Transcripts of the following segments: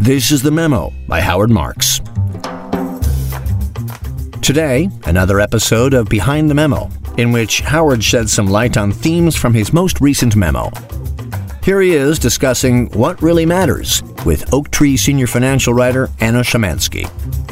This is The Memo by Howard Marks. Today, another episode of Behind the Memo, in which Howard sheds some light on themes from his most recent memo. Here he is discussing what really matters with Oaktree senior financial writer Anna Szymanski.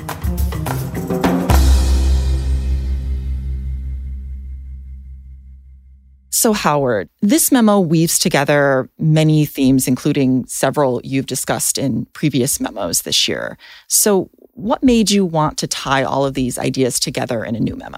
So Howard, this memo weaves together many themes, including several you've discussed in previous memos this year. So what made you want to tie all of these ideas together in a new memo?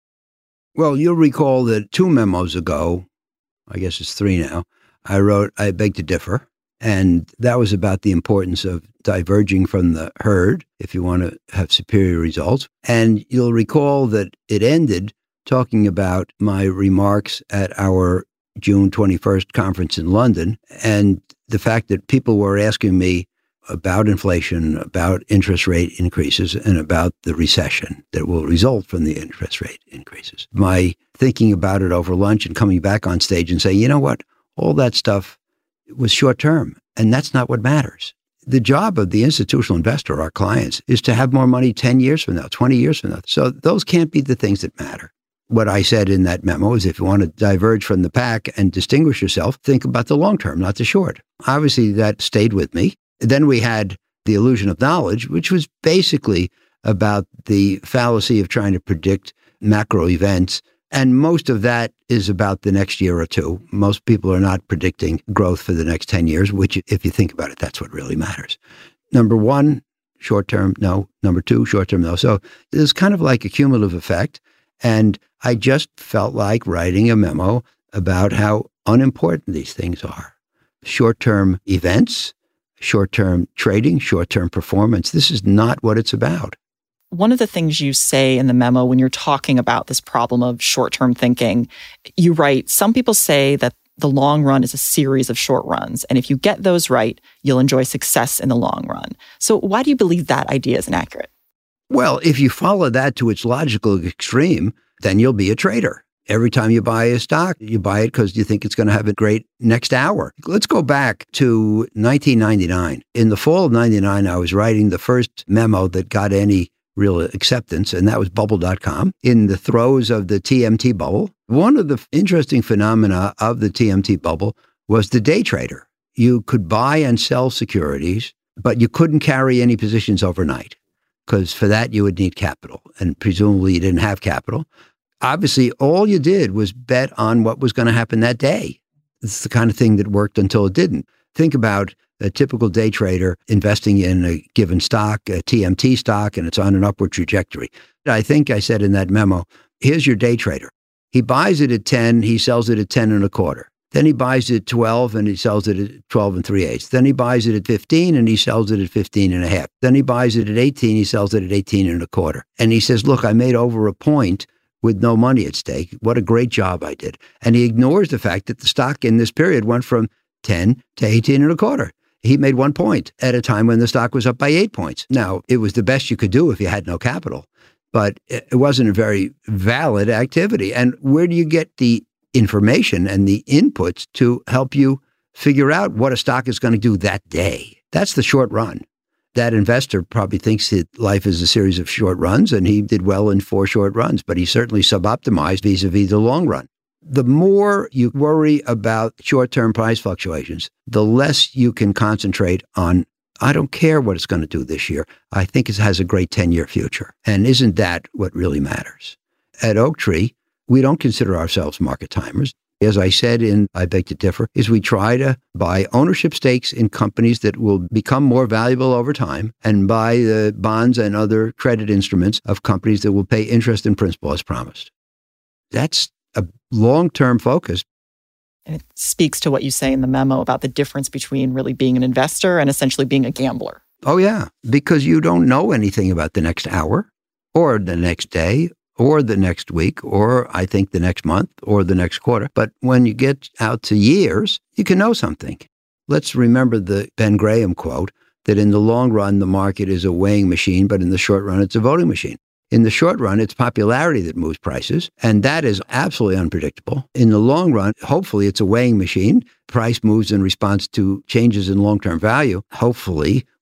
Well, you'll recall that 2 memos ago, I guess it's 3 now, I wrote, I Beg to Differ. And that was about the importance of diverging from the herd if you want to have superior results. And you'll recall that it ended talking about my remarks at our June 21st conference in London and the fact that people were asking me about inflation, about interest rate increases, and about the recession that will result from the interest rate increases. My thinking about it over lunch and coming back on stage and saying, you know what, all that stuff was short term, and that's not what matters. The job of the institutional investor, our clients, is to have more money 10 years from now, 20 years from now. So those can't be the things that matter. What I said in that memo is if you want to diverge from the pack and distinguish yourself, think about the long term, not the short. Obviously, that stayed with me. Then we had the illusion of knowledge, which was basically about the fallacy of trying to predict macro events. And most of that is about the next year or two. Most people are not predicting growth for the next 10 years, which, if you think about it, that's what really matters. Number 1, short term, no. Number 2, short term, no. So it's kind of like a cumulative effect. And I just felt like writing a memo about how unimportant these things are. Short-term events, short-term trading, short-term performance. This is not what it's about. One of the things you say in the memo when you're talking about this problem of short-term thinking, you write, some people say that the long run is a series of short runs. And if you get those right, you'll enjoy success in the long run. So why do you believe that idea is inaccurate? Well, if you follow that to its logical extreme, then you'll be a trader. Every time you buy a stock, you buy it because you think it's going to have a great next hour. Let's go back to 1999. In the fall of 99, I was writing the first memo that got any real acceptance, and that was bubble.com in the throes of the TMT bubble. One of the interesting phenomena of the TMT bubble was the day trader. You could buy and sell securities, but you couldn't carry any positions overnight, because for that you would need capital, and presumably you didn't have capital. Obviously, all you did was bet on what was going to happen that day. It's the kind of thing that worked until it didn't. Think about a typical day trader investing in a given stock, a TMT stock, and it's on an upward trajectory. I think I said in that memo, here's your day trader. He buys it at 10, he sells it at 10 and a quarter. Then he buys it at 12 and he sells it at 12 and 3/8. Then he buys it at 15 and he sells it at 15 and a half. Then he buys it at 18, he sells it at 18 and a quarter. And he says, look, I made over a point with no money at stake. What a great job I did. And he ignores the fact that the stock in this period went from 10 to 18 and a quarter. He made 1 point at a time when the stock was up by 8 points. Now, it was the best you could do if you had no capital, but it wasn't a very valid activity. And where do you get the information and the inputs to help you figure out what a stock is going to do that day? That's the short run. That investor probably thinks that life is a series of short runs, and he did well in 4 short runs, but he certainly suboptimized vis-a-vis the long run. The more you worry about short-term price fluctuations, the less you can concentrate on, I don't care what it's going to do this year. I think it has a great 10-year future. And isn't that what really matters? At Oaktree, we don't consider ourselves market timers. As I said in I Beg to Differ, is we try to buy ownership stakes in companies that will become more valuable over time and buy the bonds and other credit instruments of companies that will pay interest and principal as promised. That's a long-term focus. And it speaks to what you say in the memo about the difference between really being an investor and essentially being a gambler. Oh, yeah, because you don't know anything about the next hour or the next day or the next week, or I think the next month, or the next quarter. But when you get out to years, you can know something. Let's remember the Ben Graham quote that in the long run, the market is a weighing machine, but in the short run, it's a voting machine. In the short run, it's popularity that moves prices, and that is absolutely unpredictable. In the long run, hopefully it's a weighing machine. Price moves in response to changes in long-term value. Hopefully,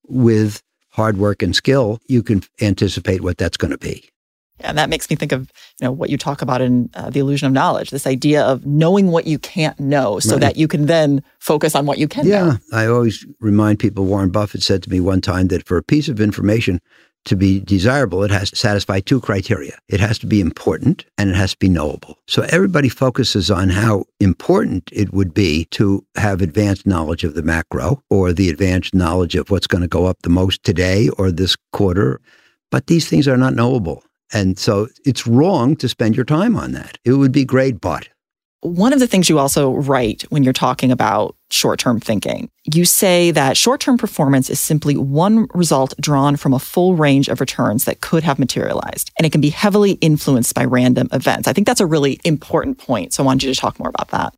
with hard work and skill, you can anticipate what that's going to be. And that makes me think of what you talk about in The Illusion of Knowledge, this idea of knowing what you can't know so that you can then focus on what you can know. Yeah, I always remind people, Warren Buffett said to me one time that for a piece of information to be desirable, it has to satisfy two criteria. It has to be important and it has to be knowable. So everybody focuses on how important it would be to have advanced knowledge of the macro or the advanced knowledge of what's going to go up the most today or this quarter. But these things are not knowable. And so it's wrong to spend your time on that. It would be great, but. One of the things you also write when you're talking about short-term thinking, you say that short-term performance is simply one result drawn from a full range of returns that could have materialized, and it can be heavily influenced by random events. I think that's a really important point, so I wanted you to talk more about that.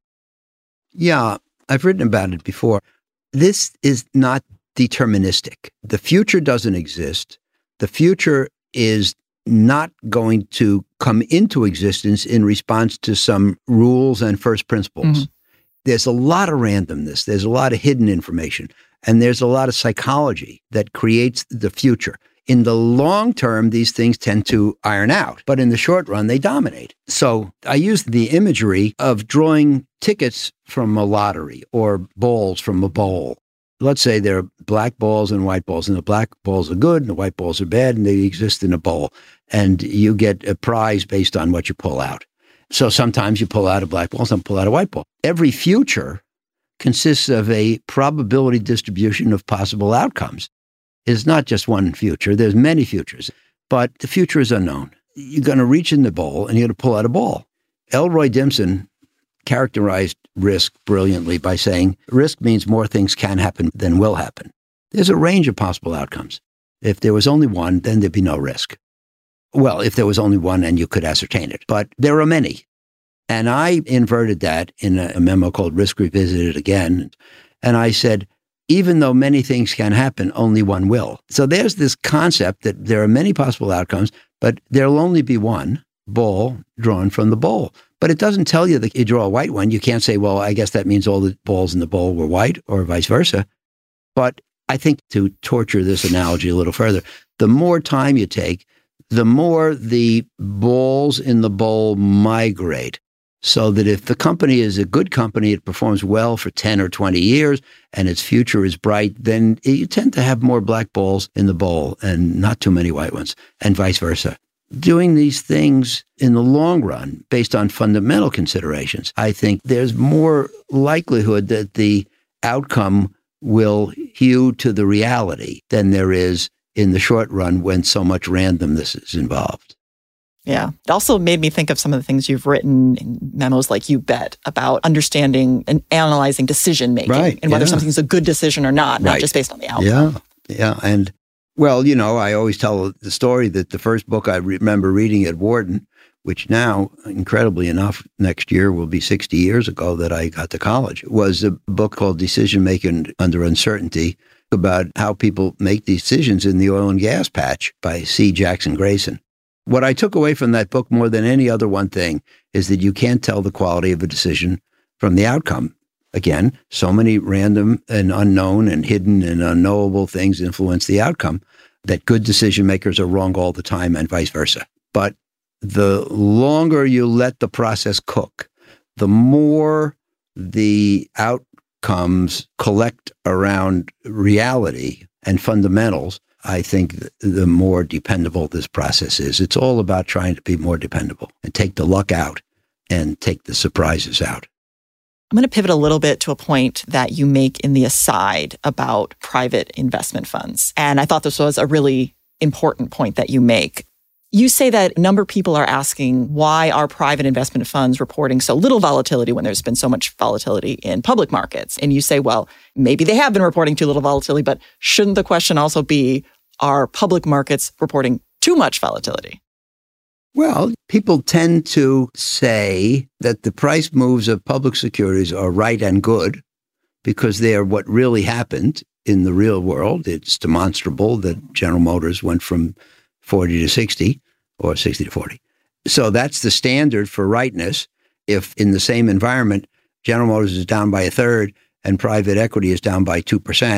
Yeah, I've written about it before. This is not deterministic. The future doesn't exist. The future is not going to come into existence in response to some rules and first principles. Mm-hmm. There's a lot of randomness. There's a lot of hidden information. And there's a lot of psychology that creates the future. In the long term, these things tend to iron out. But in the short run, they dominate. So I use the imagery of drawing tickets from a lottery or balls from a bowl. Let's say there are black balls and white balls, and the black balls are good and the white balls are bad, and they exist in a bowl. And you get a prize based on what you pull out. So sometimes you pull out a black ball, some pull out a white ball. Every future consists of a probability distribution of possible outcomes. It's not just one future. There's many futures, but the future is unknown. You're going to reach in the bowl and you're going to pull out a ball. Elroy Dimson characterized risk brilliantly by saying, risk means more things can happen than will happen. There's a range of possible outcomes. If there was only one, then there'd be no risk. Well, if there was only one and you could ascertain it, but there are many. And I inverted that in a memo called Risk Revisited Again. And I said, even though many things can happen, only one will. So there's this concept that there are many possible outcomes, but there'll only be one ball drawn from the bowl. But it doesn't tell you that you draw a white one. You can't say, well, I guess that means all the balls in the bowl were white or vice versa. But I think to torture this analogy a little further, the more time you take, the more the balls in the bowl migrate. So that if the company is a good company, it performs well for 10 or 20 years, and its future is bright, then you tend to have more black balls in the bowl and not too many white ones, and vice versa. Doing these things in the long run, based on fundamental considerations, I think there's more likelihood that the outcome will hew to the reality than there is in the short run when so much randomness is involved. Yeah. It also made me think of some of the things you've written in memos like You Bet about understanding and analyzing decision making and whether something's a good decision or not just based on the outcome. Yeah. And well, I always tell the story that the first book I remember reading at Wharton, which now, incredibly enough, next year will be 60 years ago that I got to college, was a book called Decision Making Under Uncertainty, about how people make decisions in the oil and gas patch by C. Jackson Grayson. What I took away from that book more than any other one thing is that you can't tell the quality of a decision from the outcome. Again, so many random and unknown and hidden and unknowable things influence the outcome that good decision makers are wrong all the time and vice versa. But the longer you let the process cook, the more the outcomes collect around reality and fundamentals, I think the more dependable this process is. It's all about trying to be more dependable and take the luck out and take the surprises out. I'm going to pivot a little bit to a point that you make in the aside about private investment funds. And I thought this was a really important point that you make. You say that a number of people are asking, why are private investment funds reporting so little volatility when there's been so much volatility in public markets? And you say, well, maybe they have been reporting too little volatility, but shouldn't the question also be, are public markets reporting too much volatility? Well, people tend to say that the price moves of public securities are right and good because they are what really happened in the real world. It's demonstrable that General Motors went from 40 to 60 or 60 to 40. So that's the standard for rightness. If in the same environment, General Motors is down by a third and private equity is down by 2%,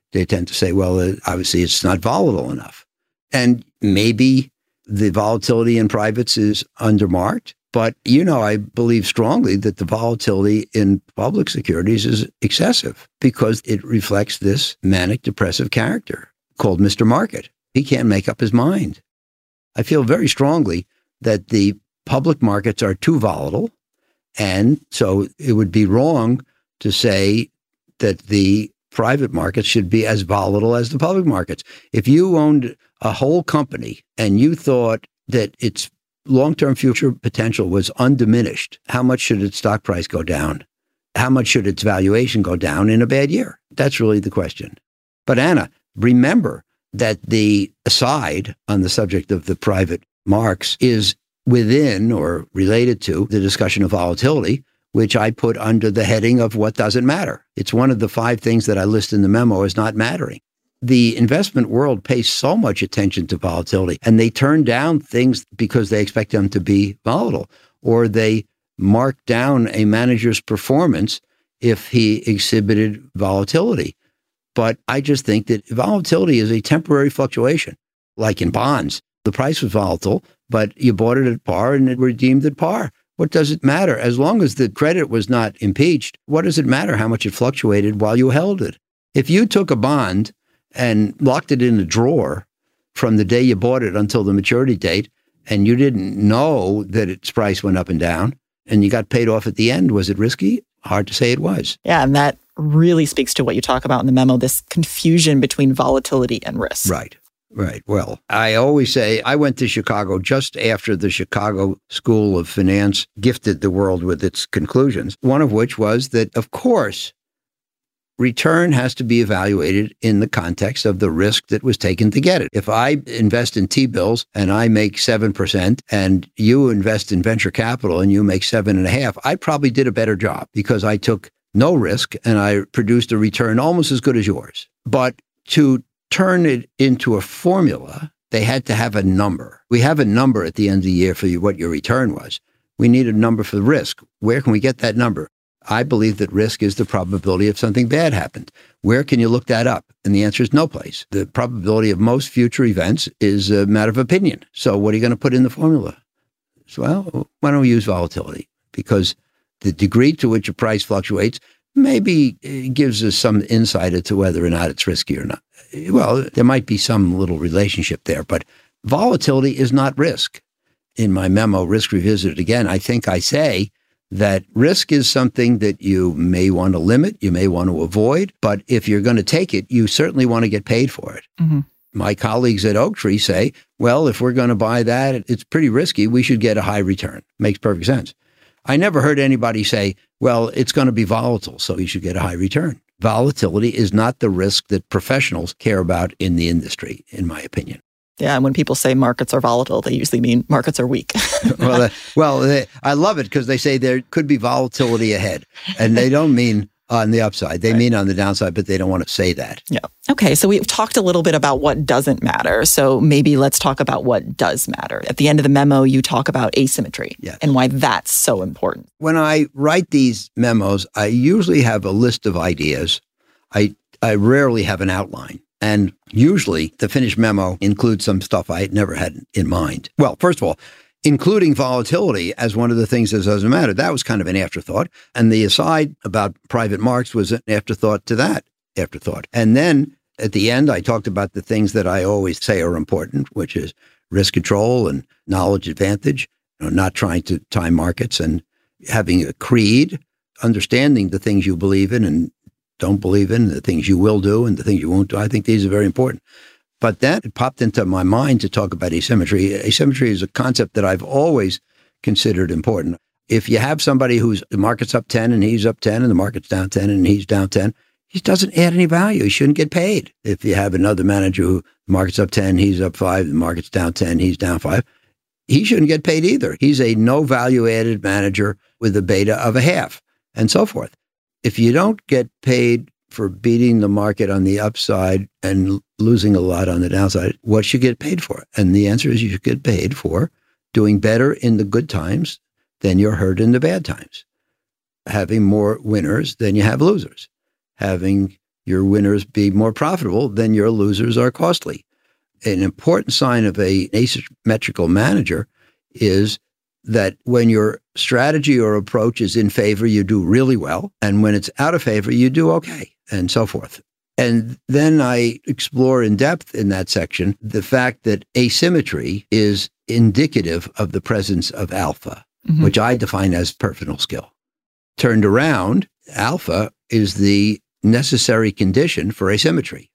They tend to say, well, obviously it's not volatile enough. And maybe the volatility in privates is undermarked. But, I believe strongly that the volatility in public securities is excessive because it reflects this manic depressive character called Mr. Market. He can't make up his mind. I feel very strongly that the public markets are too volatile. And so it would be wrong to say that the private markets should be as volatile as the public markets. If you owned a whole company and you thought that its long-term future potential was undiminished, how much should its stock price go down? How much should its valuation go down in a bad year? That's really the question. But Anna, remember that the aside on the subject of the private marks is within or related to the discussion of volatility, which I put under the heading of what doesn't matter. It's one of the 5 things that I list in the memo as not mattering. The investment world pays so much attention to volatility, and they turn down things because they expect them to be volatile, or they mark down a manager's performance if he exhibited volatility. But I just think that volatility is a temporary fluctuation. Like in bonds, the price was volatile, but you bought it at par and it redeemed at par. What does it matter? As long as the credit was not impeached, what does it matter how much it fluctuated while you held it? If you took a bond and locked it in a drawer from the day you bought it until the maturity date, and you didn't know that its price went up and down, and you got paid off at the end, was it risky? Hard to say it was. Yeah, and that really speaks to what you talk about in the memo, this confusion between volatility and risk. Right. Well, I always say I went to Chicago just after the Chicago School of Finance gifted the world with its conclusions, one of which was that, of course, return has to be evaluated in the context of the risk that was taken to get it. If I invest in T-bills and I make 7% and you invest in venture capital and you make 7.5%, I probably did a better job because I took no risk and I produced a return almost as good as yours. But to turn it into a formula, they had to have a number. We have a number at the end of the year for what your return was. We need a number for the risk. Where can we get that number? I believe that risk is the probability of something bad happened. Where can you look that up? And the answer is no place. The probability of most future events is a matter of opinion. So what are you going to put in the formula? So, well, why don't we use volatility? Because the degree to which a price fluctuates maybe gives us some insight into whether or not it's risky or not. Well, there might be some little relationship there, but volatility is not risk. In my memo, Risk Revisited, again, I think I say that risk is something that you may want to limit, you may want to avoid, but if you're going to take it, you certainly want to get paid for it. Mm-hmm. My colleagues at Oaktree say, well, if we're going to buy that, it's pretty risky, we should get a high return. Makes perfect sense. I never heard anybody say, well, it's going to be volatile, so you should get a high return. Volatility is not the risk that professionals care about in the industry, in my opinion. Yeah, and when people say markets are volatile, they usually mean markets are weak. I love it because they say there could be volatility ahead, and they don't mean on the upside. They mean on the downside, but they don't want to say that. Yeah. Okay, so we've talked a little bit about what doesn't matter. So maybe let's talk about what does matter. At the end of the memo, you talk about asymmetry and why that's so important. When I write these memos, I usually have a list of ideas. I rarely have an outline. And usually the finished memo includes some stuff I had never had in mind. Well, first of all, including volatility as one of the things that doesn't matter, that was kind of an afterthought. And the aside about private marks was an afterthought to that afterthought. And then at the end, I talked about the things that I always say are important, which is risk control and knowledge advantage, not trying to time markets and having a creed, understanding the things you believe in and don't believe in, the things you will do and the things you won't do. I think these are very important. But then it popped into my mind to talk about asymmetry. Asymmetry is a concept that I've always considered important. If you have somebody who's the market's up 10 and he's up 10 and the market's down 10 and he's down 10, he doesn't add any value. He shouldn't get paid. If you have another manager who the market's up 10, he's up 5, the market's down 10, he's down 5, he shouldn't get paid either. He's a no value added manager with a beta of a half and so forth. If you don't get paid for beating the market on the upside and losing a lot on the downside, what should you get paid for? And the answer is you should get paid for doing better in the good times than you're hurt in the bad times, having more winners than you have losers, having your winners be more profitable, then your losers are costly. An important sign of an asymmetrical manager is that when your strategy or approach is in favor, you do really well. And when it's out of favor, you do okay, and so forth. And then I explore in depth in that section the fact that asymmetry is indicative of the presence of alpha, which I define as personal skill. Turned around, alpha is the necessary condition for asymmetry.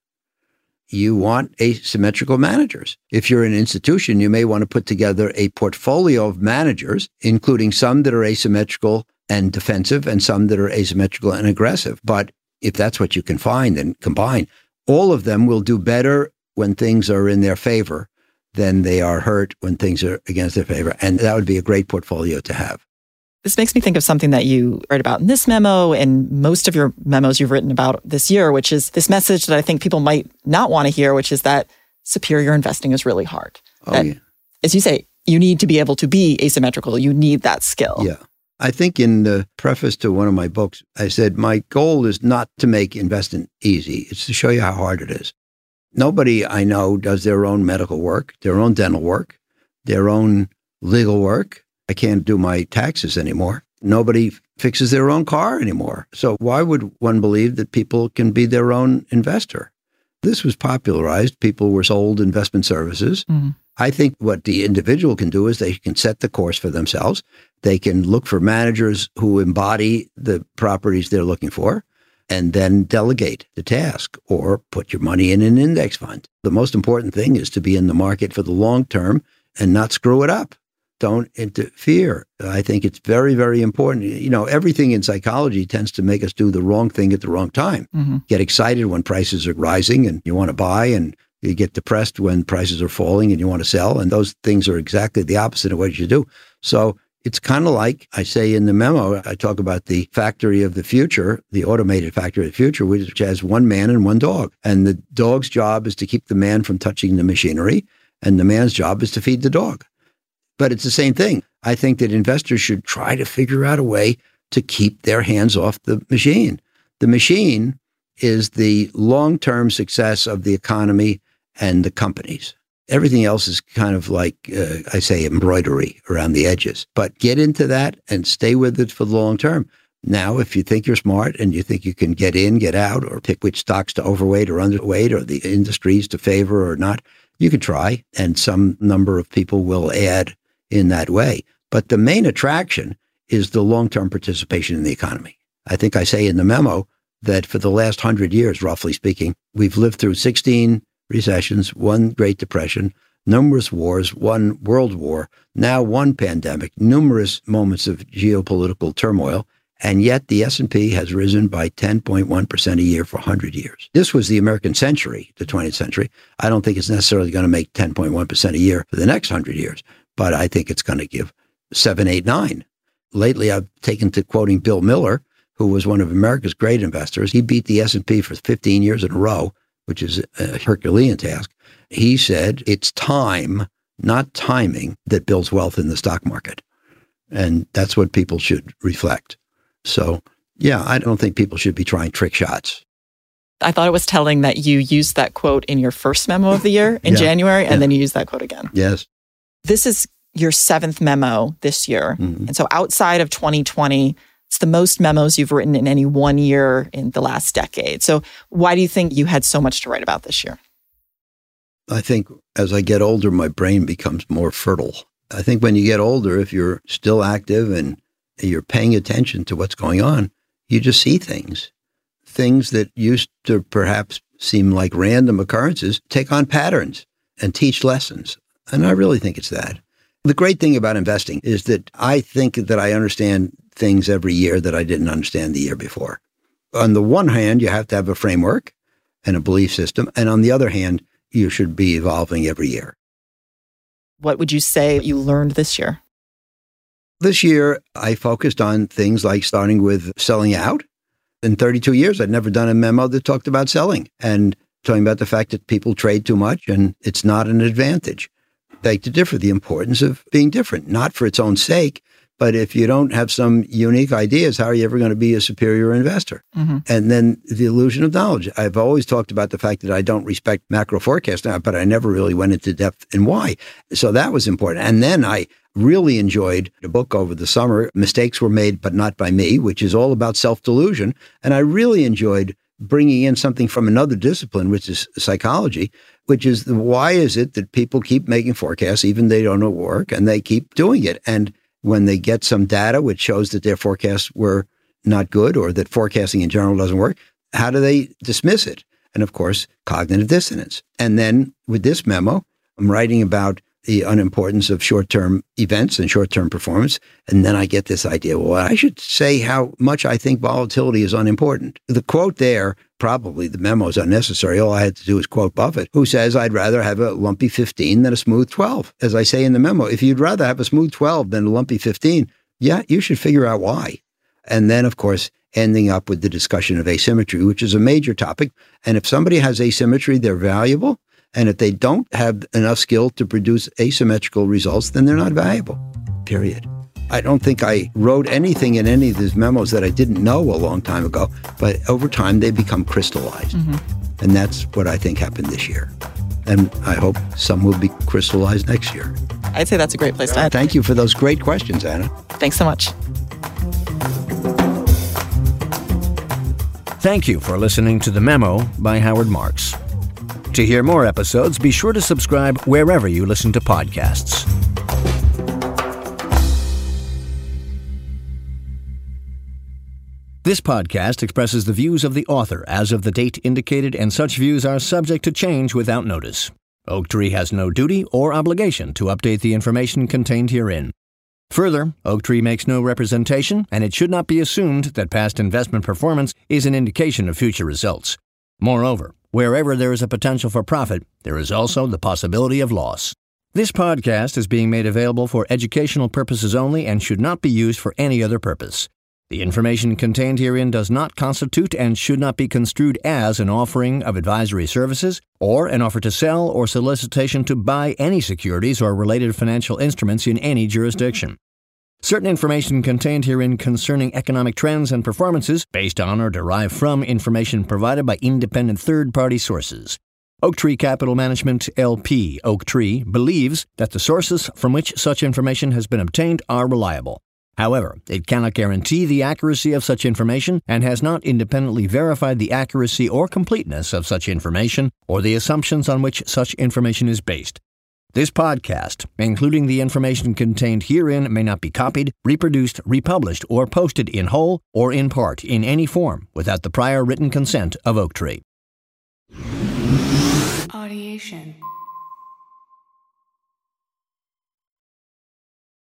You want asymmetrical managers. If you're an institution, you may want to put together a portfolio of managers, including some that are asymmetrical and defensive and some that are asymmetrical and aggressive. But if that's what you can find and combine, all of them will do better when things are in their favor than they are hurt when things are against their favor. And that would be a great portfolio to have. This makes me think of something that you write about in this memo and most of your memos you've written about this year, which is this message that I think people might not want to hear, which is that superior investing is really hard. Yeah. As you say, you need to be able to be asymmetrical. You need that skill. Yeah. I think in the preface to one of my books, I said, my goal is not to make investing easy. It's to show you how hard it is. Nobody I know does their own medical work, their own dental work, their own legal work. I can't do my taxes anymore. Nobody fixes their own car anymore. So why would one believe that people can be their own investor? This was popularized. People were sold investment services. I think what the individual can do is they can set the course for themselves. They can look for managers who embody the properties they're looking for and then delegate the task or put your money in an index fund. The most important thing is to be in the market for the long term and not screw it up. Don't interfere. I think it's very, very important. You know, everything in psychology tends to make us do the wrong thing at the wrong time. Get excited when prices are rising and you want to buy, and you get depressed when prices are falling and you want to sell. And those things are exactly the opposite of what you do. So it's kind of like I say in the memo, I talk about the factory of the future, the automated factory of the future, which has one man and one dog. And the dog's job is to keep the man from touching the machinery, and the man's job is to feed the dog. But it's the same thing. I think that investors should try to figure out a way to keep their hands off the machine. The machine is the long-term success of the economy and the companies. Everything else is kind of like, I say, embroidery around the edges. But get into that and stay with it for the long term. Now, if you think you're smart and you think you can get in, get out, or pick which stocks to overweight or underweight, or the industries to favor or not, you can try. And some number of people will add in that way. But the main attraction is the long-term participation in the economy. I think I say in the memo that for the last 100 years, roughly speaking, we've lived through 16 recessions, one Great Depression, numerous wars, one world war, now one pandemic, numerous moments of geopolitical turmoil, and yet the S&P has risen by 10.1% a year for 100 years. This was the American century, the 20th century. I don't think it's necessarily going to make 10.1% a year for the next 100 years. But I think it's going to give 7, 8, 9. Lately, I've taken to quoting Bill Miller, who was one of America's great investors. He beat the S&P for 15 years in a row, which is a Herculean task. He said, it's time, not timing, that builds wealth in the stock market. And that's what people should reflect. So, yeah, I don't think people should be trying trick shots. I thought it was telling that you used that quote in your first memo of the year in January, and then you used that quote again. Yes. This is your 7th memo this year. And so outside of 2020, it's the most memos you've written in any one year in the last decade. So why do you think you had so much to write about this year? I think as I get older, my brain becomes more fertile. I think when you get older, if you're still active and you're paying attention to what's going on, you just see things. Things that used to perhaps seem like random occurrences take on patterns and teach lessons. And I really think it's that. The great thing about investing is that I think that I understand things every year that I didn't understand the year before. On the one hand, you have to have a framework and a belief system. And on the other hand, you should be evolving every year. What would you say you learned this year? This year, I focused on things like starting with selling out. In 32 years, I'd never done a memo that talked about selling and talking about the fact that people trade too much and it's not an advantage. Beg to differ, the importance of being different, not for its own sake, But if you don't have some unique ideas, how are you ever going to be a superior investor? Mm-hmm. And then the illusion of knowledge. I've always talked about the fact that I don't respect macro forecasting, but I never really went into depth in why. So that was important. And then I really enjoyed a book over the summer, Mistakes Were Made, But Not By Me, which is all about self-delusion. And I really enjoyed bringing in something from another discipline, which is psychology, which is why is it that people keep making forecasts, even they don't work, and they keep doing it. And when they get some data which shows that their forecasts were not good or that forecasting in general doesn't work, how do they dismiss it? And of course, cognitive dissonance. And then with this memo, I'm writing about the unimportance of short-term events and short-term performance. And then I get this idea, well, I should say how much I think volatility is unimportant. The quote there, probably the memo is unnecessary. All I had to do is quote Buffett, who says, I'd rather have a lumpy 15 than a smooth 12. As I say in the memo, if you'd rather have a smooth 12 than a lumpy 15, yeah, you should figure out why. And then, of course, ending up with the discussion of asymmetry, which is a major topic. And if somebody has asymmetry, they're valuable. And if they don't have enough skill to produce asymmetrical results, then they're not valuable, period. I don't think I wrote anything in any of these memos that I didn't know a long time ago, but over time they become crystallized. Mm-hmm. And that's what I think happened this year. And I hope some will be crystallized next year. I'd say that's a great place to end. Thank you for those great questions, Anna. Thanks so much. Thank you for listening to The Memo by Howard Marks. To hear more episodes, be sure to subscribe wherever you listen to podcasts. This podcast expresses the views of the author as of the date indicated, and such views are subject to change without notice. Oaktree has no duty or obligation to update the information contained herein. Further, Oaktree makes no representation, and it should not be assumed that past investment performance is an indication of future results. Moreover, wherever there is a potential for profit, there is also the possibility of loss. This podcast is being made available for educational purposes only and should not be used for any other purpose. The information contained herein does not constitute and should not be construed as an offering of advisory services or an offer to sell or solicitation to buy any securities or related financial instruments in any jurisdiction. Certain information contained herein concerning economic trends and performances based on or derived from information provided by independent third-party sources. Oaktree Capital Management, LP, Oaktree, believes that the sources from which such information has been obtained are reliable. However, it cannot guarantee the accuracy of such information and has not independently verified the accuracy or completeness of such information or the assumptions on which such information is based. This podcast, including the information contained herein, may not be copied, reproduced, republished, or posted in whole or in part in any form without the prior written consent of Oaktree. Audiation.